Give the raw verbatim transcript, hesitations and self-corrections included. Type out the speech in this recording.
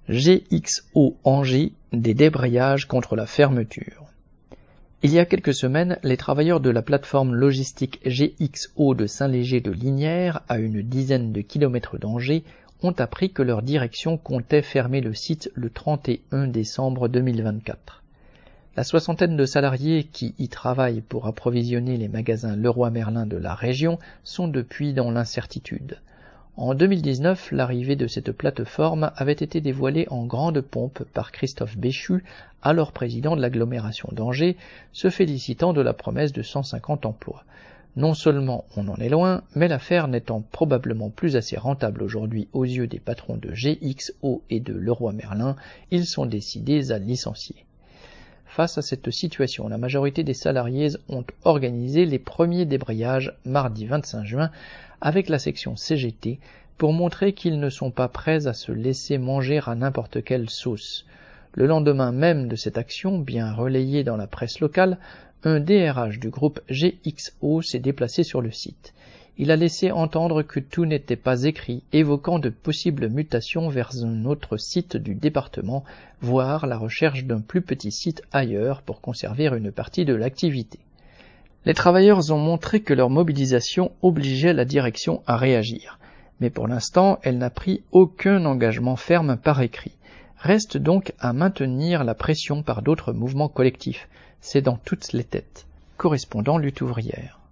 G X O Angers, des débrayages contre la fermeture. Il y a quelques semaines, les travailleurs de la plateforme logistique G X O de Saint-Léger de Lignières, à une dizaine de kilomètres d'Angers, ont appris que leur direction comptait fermer le site le trente et un décembre deux mille vingt-quatre. La soixantaine de salariés qui y travaillent pour approvisionner les magasins Leroy Merlin de la région sont depuis dans l'incertitude. En deux mille dix-neuf, l'arrivée de cette plateforme avait été dévoilée en grande pompe par Christophe Béchu, alors président de l'agglomération d'Angers, se félicitant de la promesse de cent cinquante emplois. Non seulement on en est loin, mais l'affaire n'étant probablement plus assez rentable aujourd'hui aux yeux des patrons de G X O et de Leroy Merlin, ils sont décidés à licencier. Face à cette situation, la majorité des salariés ont organisé les premiers débrayages mardi vingt-cinq juin avec la section C G T pour montrer qu'ils ne sont pas prêts à se laisser manger à n'importe quelle sauce. Le lendemain même de cette action, bien relayée dans la presse locale, un D R H du groupe G X O s'est déplacé sur le site. Il a laissé entendre que tout n'était pas écrit, évoquant de possibles mutations vers un autre site du département, voire la recherche d'un plus petit site ailleurs pour conserver une partie de l'activité. Les travailleurs ont montré que leur mobilisation obligeait la direction à réagir, mais pour l'instant, elle n'a pris aucun engagement ferme par écrit. Reste donc à maintenir la pression par d'autres mouvements collectifs. C'est dans toutes les têtes. Correspondant Lutte ouvrière.